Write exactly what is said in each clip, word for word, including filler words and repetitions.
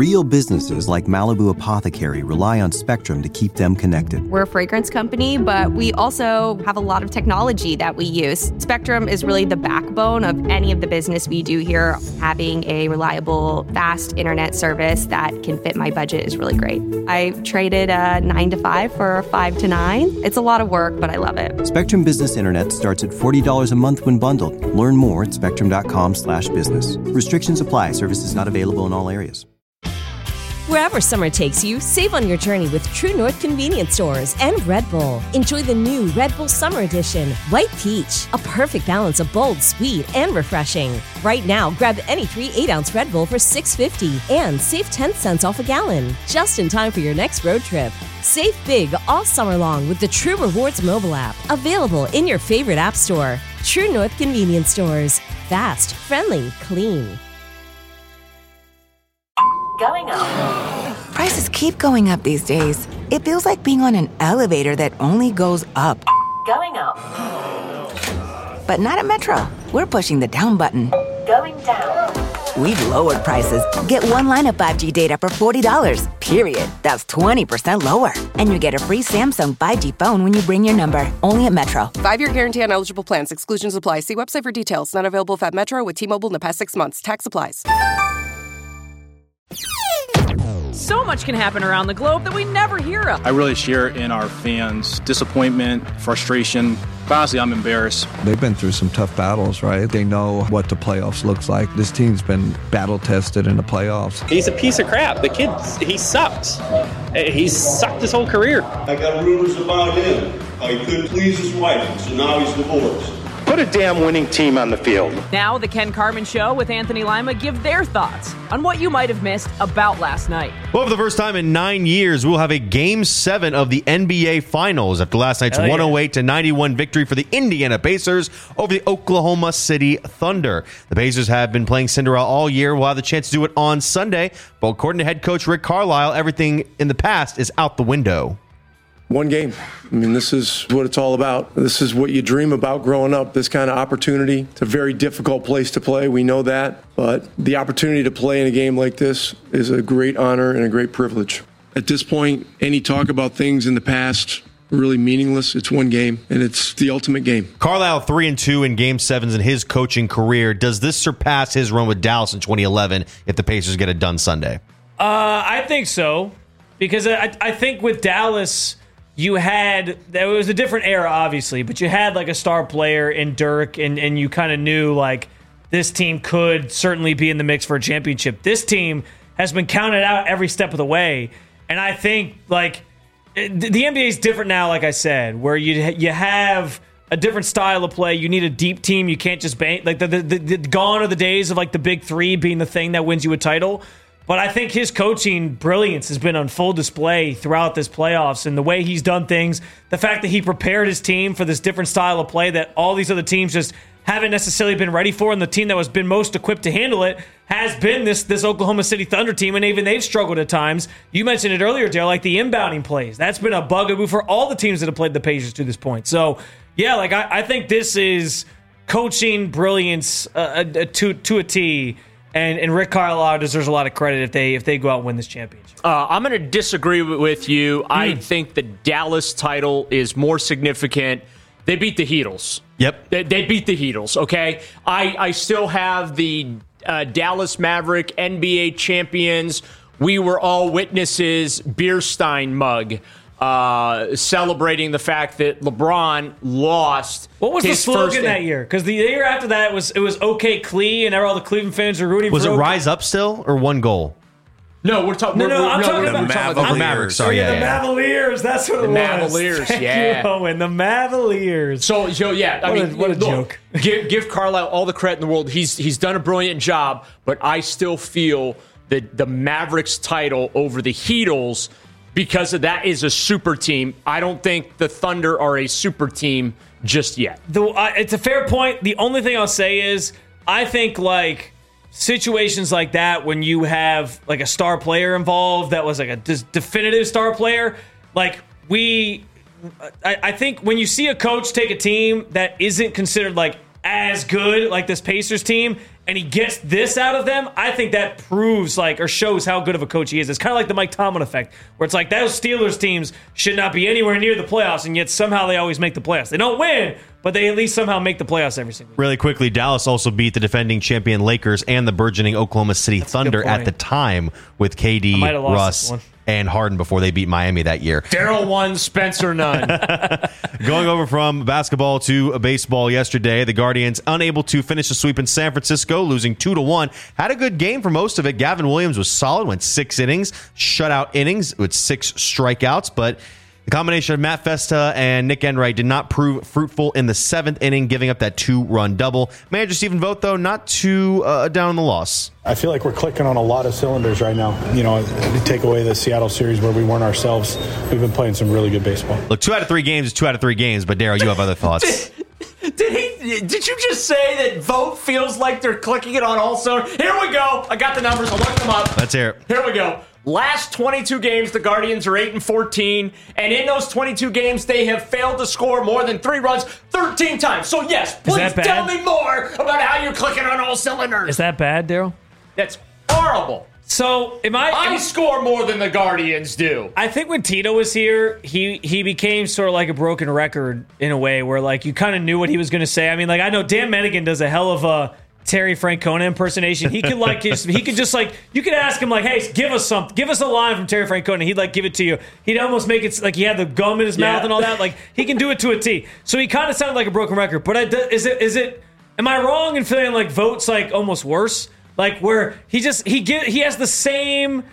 Real businesses like Malibu Apothecary rely on Spectrum to keep them connected. We're a fragrance company, but we also have a lot of technology that we use. Spectrum is really the backbone of any of the business we do here. Having a reliable, fast internet service that can fit my budget is really great. I traded a nine to five for a five to nine. It's a lot of work, but I love it. Spectrum Business Internet starts at forty dollars a month when bundled. Learn more at spectrum.com slash business. Restrictions apply. Services not available in all areas. Wherever summer takes you, save on your journey with True North convenience stores and Red Bull. Enjoy the new Red Bull Summer Edition, White Peach, a perfect balance of bold, sweet, and refreshing. Right now, grab any three eight-ounce Red Bull for six dollars and fifty cents and save ten cents off a gallon, just in time for your next road trip. Save big all summer long with the True Rewards mobile app, available in your favorite app store. True North convenience stores. Fast, friendly, clean. Going up. Prices keep going up these days. It feels like being on an elevator that only goes up. Going up. But not at Metro. We're pushing the down button. Going down. We've lowered prices. Get one line of five G data for forty dollars, period. That's twenty percent lower. And you get a free Samsung five G phone when you bring your number. Only at Metro. Five-year guarantee on eligible plans. Exclusions apply. See website for details. Not available at Metro with T-Mobile in the past six months. Tax applies. So much can happen around the globe that we never hear of. I really share in our fans' disappointment, frustration. Honestly, I'm embarrassed. They've been through some tough battles, right? They know what the playoffs looks like. This team's been battle-tested in the playoffs. He's a piece of crap. The kid, he sucks. He's sucked his whole career. I got rumors about him. He couldn't please his wife, so now he's divorced. Put a damn winning team on the field. Now the Ken Carman Show with Anthony Lima give their thoughts on what you might have missed about last night. Well, for the first time in nine years, we'll have a Game seven of the N B A Finals after last night's yeah. one oh eight to ninety-one victory for the Indiana Pacers over the Oklahoma City Thunder. The Pacers have been playing Cinderella all year. We'll have the chance to do it on Sunday, but according to head coach Rick Carlisle, everything in the past is out the window. One game. I mean, this is what it's all about. This is what you dream about growing up, this kind of opportunity. It's a very difficult place to play. We know that. But the opportunity to play in a game like this is a great honor and a great privilege. At this point, any talk about things in the past are really meaningless. It's one game, and it's the ultimate game. Carlisle three and two in Game sevens in his coaching career. Does this surpass his run with Dallas in twenty eleven if the Pacers get it done Sunday? Uh, I think so. Because I, I think with Dallas, you had, there was a different era, obviously, but you had like a star player in Dirk, and, and you kind of knew like this team could certainly be in the mix for a championship. This team has been counted out every step of the way, and I think like the N B A is different now, like I said, where you you have a different style of play. You need a deep team. You can't just bang, like the, the, the, the gone are the days of like the big three being the thing that wins you a title. But I think his coaching brilliance has been on full display throughout this playoffs, and the way he's done things, the fact that he prepared his team for this different style of play that all these other teams just haven't necessarily been ready for, and the team that was been most equipped to handle it has been this this Oklahoma City Thunder team, and even they've struggled at times. You mentioned it earlier, Dale, like the inbounding plays. That's been a bugaboo for all the teams that have played the Pacers to this point. So, yeah, like I, I think this is coaching brilliance uh, to to a T. And and Rick Carlisle deserves a lot of credit if they if they go out and win this championship. Uh, I'm going to disagree with you. Mm. I think the Dallas title is more significant. They beat the Heatles. Yep. They, they beat the Heatles, okay? I, I still have the uh, Dallas Maverick N B A champions. We were all witnesses, Beerstein mug. Uh, celebrating the fact that LeBron lost. What was his the slogan first that year? Because the year after that, it was it was OK Clee, and all the Cleveland fans were rooting was for. Was it OK. Rise Up still or one goal? No, we're talking. No, no, we're, I'm no, talking we're, about we're talking Mavericks. Mavericks. Sorry, yeah, yeah, the yeah. Mavaliers. That's what the it was. Mavaliers. Thank yeah, you, Owen. The Mavaliers. So, so yeah, I what mean, a, what a look, joke. give give Carlisle all the credit in the world. He's he's done a brilliant job, but I still feel that the Mavericks title over the Heatles, because of that, is a super team. I don't think the Thunder are a super team just yet. The, uh, it's a fair point. The only thing I'll say is I think like situations like that when you have like a star player involved that was like a dis- definitive star player, like we, I, I think when you see a coach take a team that isn't considered like as good, like this Pacers team, and he gets this out of them, I think that proves like or shows how good of a coach he is. It's kind of like the Mike Tomlin effect, where it's like those Steelers teams should not be anywhere near the playoffs, and yet somehow they always make the playoffs. They don't win, but they at least somehow make the playoffs every single year. Really quickly, Dallas also beat the defending champion Lakers and the burgeoning Oklahoma City That's Thunder at the time with K D, Russ, and Harden before they beat Miami that year. Daryl won, Spencer none. Going over from basketball to baseball yesterday, the Guardians unable to finish the sweep in San Francisco, losing two to one. Had a good game for most of it. Gavin Williams was solid, went six innings, shutout innings with six strikeouts, but the combination of Matt Festa and Nick Enright did not prove fruitful in the seventh inning, giving up that two-run double. Manager Stephen Vogt, though, not too uh, down on the loss. I feel like we're clicking on a lot of cylinders right now. You know, to take away the Seattle series where we weren't ourselves, we've been playing some really good baseball. Look, two out of three games is two out of three games, but Daryl, you have other thoughts. Did, did he? Did you just say that Vogt feels like they're clicking it on all cylinders? Here we go. I got the numbers. I'll look them up. Let's hear it. Here we go. Last twenty-two games, the Guardians are eight and fourteen, and in those twenty-two games, they have failed to score more than three runs thirteen times. So yes, please tell me more about how you're clicking on all cylinders. Is that bad, Daryl? That's horrible. So am I? I am, score more than the Guardians do. I think when Tito was here, he he became sort of like a broken record in a way, where like you kind of knew what he was going to say. I mean, like I know Dan Menigan does a hell of a Terry Francona impersonation. He could like just, he could just like you could ask him like, hey, give us something, give us a line from Terry Francona. He'd like give it to you. He'd almost make it like he had the gum in his Yeah. mouth and all that. Like he can do it to a T. So he kind of sounded like a broken record. But I, is it is it? Am I wrong in feeling like Vogt's like almost worse? Like where he just he get he has the same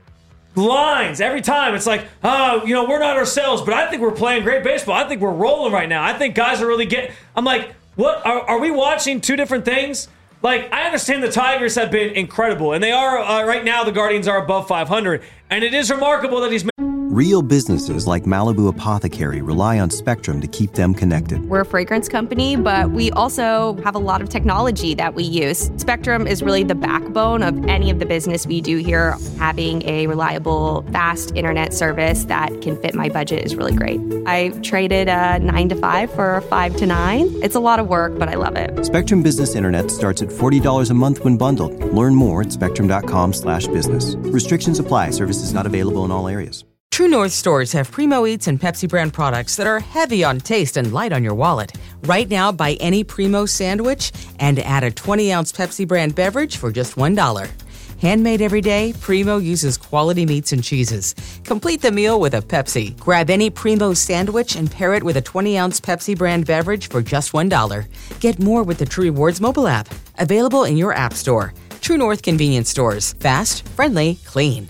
lines every time. It's like, oh, you know, we're not ourselves, but I think we're playing great baseball. I think we're rolling right now. I think guys are really getting. I'm like, what are, are we watching two different things? Like, I understand the Tigers have been incredible, and they are, uh, right now, the Guardians are above five hundred, and it is remarkable that he's... Real businesses like Malibu Apothecary rely on Spectrum to keep them connected. We're a fragrance company, but we also have a lot of technology that we use. Spectrum is really the backbone of any of the business we do here. Having a reliable, fast internet service that can fit my budget is really great. I traded a nine to five for a five to nine. It's a lot of work, but I love it. Spectrum Business Internet starts at forty dollars a month when bundled. Learn more at spectrum.com slash business. Restrictions apply. Services not available in all areas. True North stores have Primo Eats and Pepsi brand products that are heavy on taste and light on your wallet. Right now, buy any Primo sandwich and add a twenty ounce Pepsi brand beverage for just one dollar. Handmade every day, Primo uses quality meats and cheeses. Complete the meal with a Pepsi. Grab any Primo sandwich and pair it with a twenty ounce Pepsi brand beverage for just one dollar. Get more with the True Rewards mobile app. Available in your app store. True North convenience stores. Fast, friendly, clean.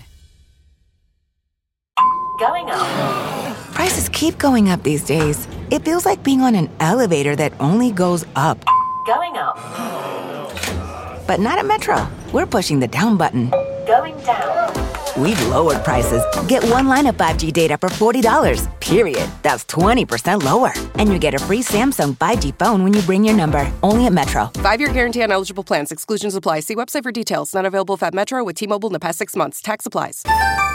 Going up. Prices keep going up these days. It feels like being on an elevator that only goes up. Going up. But not at Metro. We're pushing the down button. Going down. We've lowered prices. Get one line of five G data for forty dollars. Period. That's twenty percent lower. And you get a free Samsung five G phone when you bring your number. Only at Metro. Five-year guarantee on eligible plans. Exclusions apply. See website for details. Not available if at Metro with T-Mobile in the past six months. Tax applies.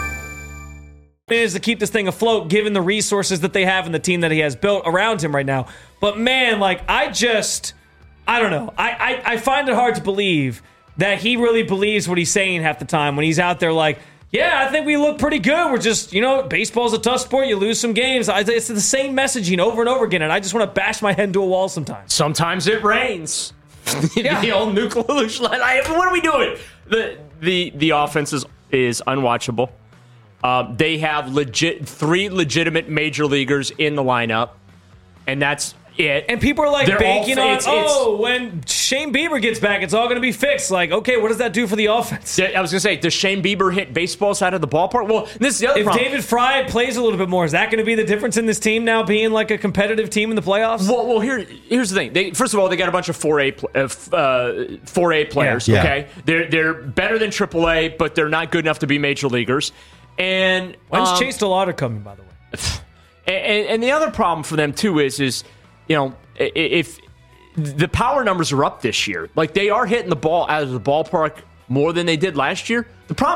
Is to keep this thing afloat given the resources that they have and the team that he has built around him right now. But man, like I just I don't know. I, I, I find it hard to believe that he really believes what he's saying half the time when he's out there like, yeah, I think we look pretty good. We're just, you know, baseball's a tough sport. You lose some games. I, it's the same messaging over and over again, and I just want to bash my head into a wall sometimes. Sometimes it rains. Yeah. The old nuclear line. What are we doing? The the the offense is, is unwatchable. Uh, they have legit three legitimate major leaguers in the lineup, and that's it. And people are like They're banking all, on, it's, oh, it's, when Shane Bieber gets back, it's all going to be fixed. Like, okay, what does that do for the offense? I was going to say, does Shane Bieber hit baseball side of the ballpark? Well, this is the other if problem. David Fry plays a little bit more, is that going to be the difference in this team now being like a competitive team in the playoffs? Well, well here, here's the thing. They, first of all, they got a bunch of four A uh, four A players. Yeah. Okay, they're they're better than triple A, but they're not good enough to be major leaguers. And when's um, Chase DeLauder coming, by the way? And, and the other problem for them too is is you know if the power numbers are up this year, like they are hitting the ball out of the ballpark more than they did last year. The problem is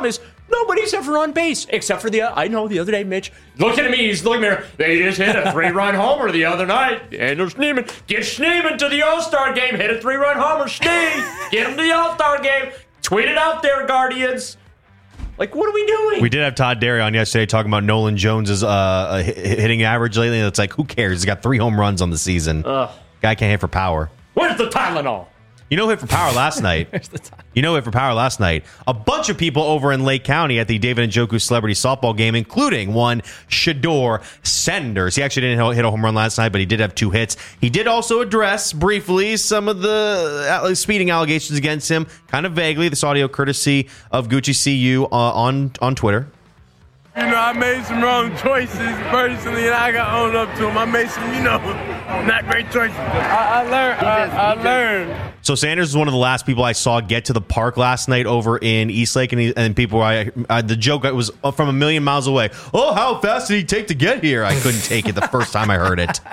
Nobody's ever on base except for the. I know the other day, Mitch looking at me. He's looking at me. They just hit a three-run homer the other night. Andrew Schneeman, get Schneeman to the All-Star game. Hit a three-run homer. Schnee, get him to the All-Star game. Tweet it out there, Guardians. Like, what are we doing? We did have Todd Derry on yesterday talking about Nolan Jones's uh, hitting average lately. It's like, who cares? He's got three home runs on the season. Ugh. Guy can't hit for power. Where's the Tylenol? You know who hit for power last night? You know who hit for power last night? A bunch of people over in Lake County at the David Njoku Celebrity Softball game, including one Shedeur Sanders. He actually didn't hit a home run last night, but he did have two hits. He did also address briefly some of the speeding allegations against him, kind of vaguely. This audio courtesy of Gucci C U uh, on, on Twitter. You know, I made some wrong choices personally, and I got owned up to them. I made some, you know, not great choices. I, I learned. I, I learned. So Sanders is one of the last people I saw get to the park last night over in Eastlake, and, he, and people, I, I, the joke was from a million miles away. Oh, how fast did he take to get here? I couldn't take it the first time I heard it.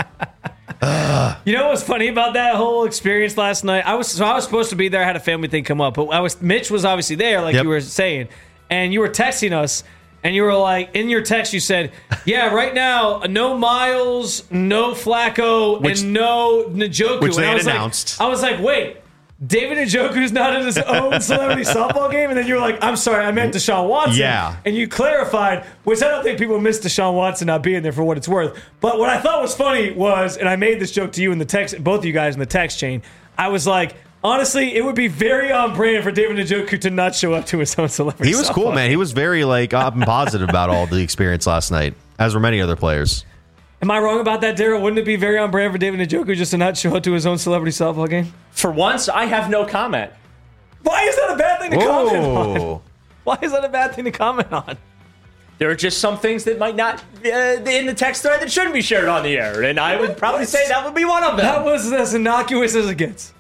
You know what's funny about that whole experience last night? I was so I was supposed to be there. I had a family thing come up, but I was Mitch was obviously there, like yep. you were saying, and you were texting us. And you were like, in your text, you said, yeah, right now, no Miles, no Flacco, which, and no Njoku. Which and they I had was announced. Like, I was like, wait, David Njoku's not in his own celebrity softball game? And then you were like, I'm sorry, I meant Deshaun Watson. Yeah. And you clarified, which I don't think people miss Deshaun Watson not being there for what it's worth. But what I thought was funny was, and I made this joke to you in the text, both of you guys in the text chain, I was like, honestly, it would be very on brand for David Njoku to not show up to his own celebrity. He was cool, man. He was very like up and positive about all the experience last night, as were many other players. Am I wrong about that, Daryl? Wouldn't it be very on brand for David Njoku just to not show up to his own celebrity softball game? For once, I have no comment. Why is that a bad thing to Whoa. comment on? Why is that a bad thing to comment on? There are just some things that might not uh, in the text thread that shouldn't be shared on the air, and I would probably say that would be one of them. That was as innocuous as it gets.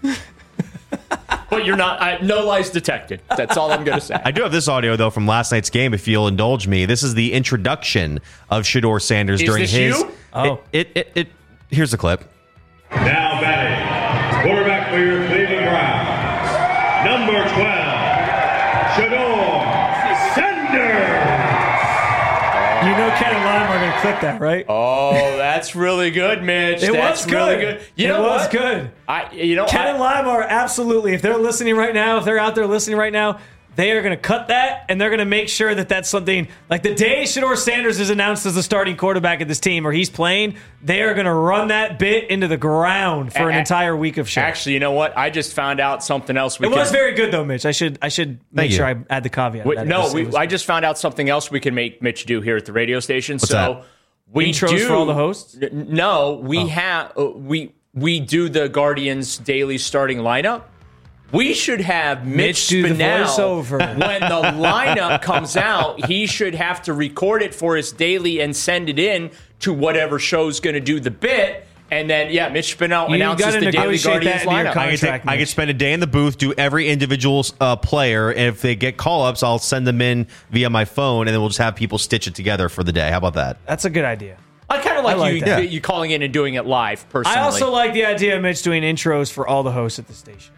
But you're not, I, no lies detected. That's all I'm going to say. I do have this audio, though, from last night's game, if you'll indulge me. This is the introduction of Shedeur Sanders is during this his. You? Oh. It, it, it, it, here's the clip. Now batting, quarterback for your Cleveland Browns, number twelve, Shedeur Sanders. You know Ken and Lime are going to clip that, right? Oh, that's really good, Mitch. It that's was good. Really good. You it know was what? good. I, you know, Ken I, and Lime are absolutely, if they're listening right now, if they're out there listening right now, they are going to cut that, and they're going to make sure that that's something, like the day Shedeur Sanders is announced as the starting quarterback of this team, or he's playing, they are going to run that bit into the ground for an a- entire week of show. Actually, you know what? I just found out something else. We it can, was very good, though, Mitch. I should I should make Thank sure you. I add the caveat. We, that no, it was, we, it was I just found out something else we can make Mitch do here at the radio station. What's so that? we Intros do, for all the hosts? N- no, we Oh. have uh, we we do the Guardians daily starting lineup. We should have Mitch, Mitch do the Spinell. voiceover. When the lineup comes out, he should have to record it for his daily and send it in to whatever show's going to do the bit. And then, yeah, Mitch Spinell You announces gotta the daily negotiate Guardians that into your lineup. con- I could, Contract, take, I could Mitch. spend a day in the booth, do every individual uh, player, and if they get call-ups, I'll send them in via my phone, and then we'll just have people stitch it together for the day. How about that? That's a good idea. I kind of like, I like you, that. you calling in and doing it live, personally. I also like the idea of Mitch doing intros for all the hosts at the station.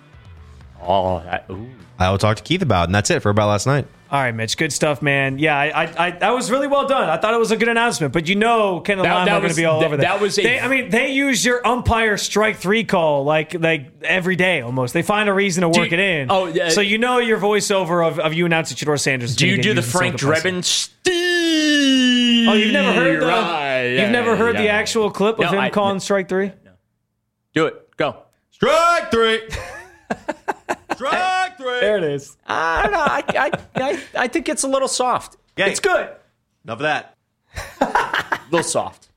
Oh, that, ooh. I will talk to Keith about it, and that's it for about last night. All right, Mitch. Good stuff, man. Yeah, I, I, I that was really well done. I thought it was a good announcement, but you know, Ken and That- Lime that are going to was- be all that- over that. that was a- They, I mean, they use your umpire strike three call like like every day almost. They find a reason to Do work you- it in. oh, yeah. So you know your voiceover of, of you announcing Shedeur Sanders. is Do gonna you get do the used in Frank some capacity. Drebin Steve? Oh, you've never heard the Right, you've yeah, never heard yeah. the actual clip of No, him I- calling strike three? Do it. Go. Strike three! Strike three! There it is. I don't know. I, I, I, I think it's a little soft. Yay. It's good. Enough of that. A little soft.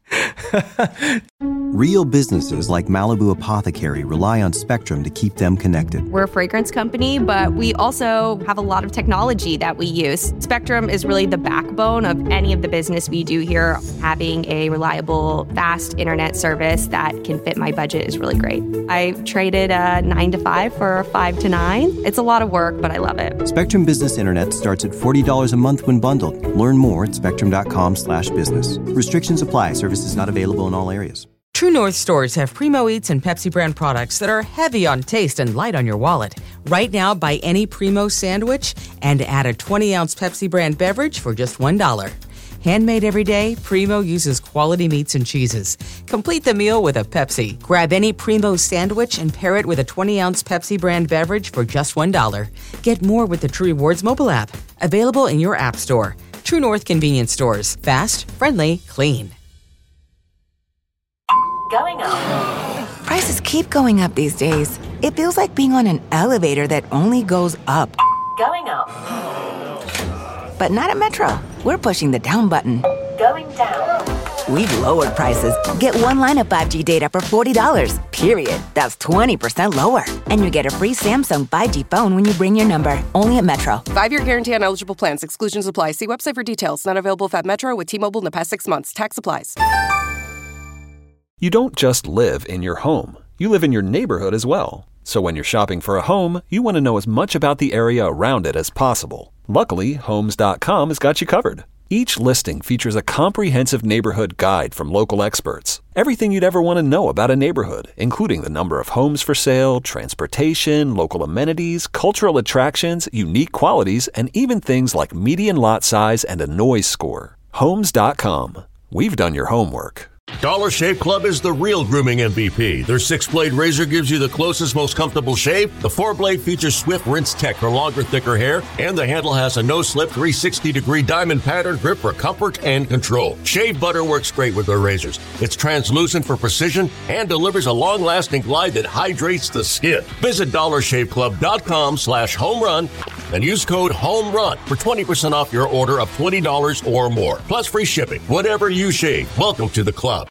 Real businesses like Malibu Apothecary rely on Spectrum to keep them connected. We're a fragrance company, but we also have a lot of technology that we use. Spectrum is really the backbone of any of the business we do here. Having a reliable, fast internet service that can fit my budget is really great. I traded a nine to five for a five to nine. It's a lot of work, but I love it. Spectrum Business Internet starts at forty dollars a month when bundled. Learn more at spectrum dot com slash business. Restrictions apply. Services not available in all areas. True North stores have Primo Eats and Pepsi brand products that are heavy on taste and light on your wallet. Right now, buy any Primo sandwich and add a twenty-ounce Pepsi brand beverage for just one dollar. Handmade every day, Primo uses quality meats and cheeses. Complete the meal with a Pepsi. Grab any Primo sandwich and pair it with a twenty-ounce Pepsi brand beverage for just one dollar. Get more with the True Rewards mobile app. Available in your app store. True North convenience stores. Fast, friendly, clean. Going up. Prices keep going up these days. It feels like being on an elevator that only goes up. Going up. But not at Metro. We're pushing the down button. Going down. We've lowered prices. Get one line of five G data for forty dollars, period. That's twenty percent lower. And you get a free Samsung five G phone when you bring your number. Only at Metro. Five-year guarantee on eligible plans. Exclusions apply. See website for details. Not available if at Metro with T-Mobile in the past six months. Tax applies. You don't just live in your home. You live in your neighborhood as well. So when you're shopping for a home, you want to know as much about the area around it as possible. Luckily, Homes dot com has got you covered. Each listing features a comprehensive neighborhood guide from local experts. Everything you'd ever want to know about a neighborhood, including the number of homes for sale, transportation, local amenities, cultural attractions, unique qualities, and even things like median lot size and a noise score. Homes dot com. We've done your homework. Dollar Shave Club is the real grooming M V P. Their six-blade razor gives you the closest, most comfortable shave. The four-blade features Swift Rinse Tech for longer, thicker hair. And the handle has a no-slip three hundred sixty degree diamond pattern grip for comfort and control. Shave butter works great with their razors. It's translucent for precision and delivers a long-lasting glide that hydrates the skin. Visit dollar shave club dot com slash home run and use code HOMERUN for twenty percent off your order of twenty dollars or more. Plus free shipping. Whatever you shave, welcome to the club.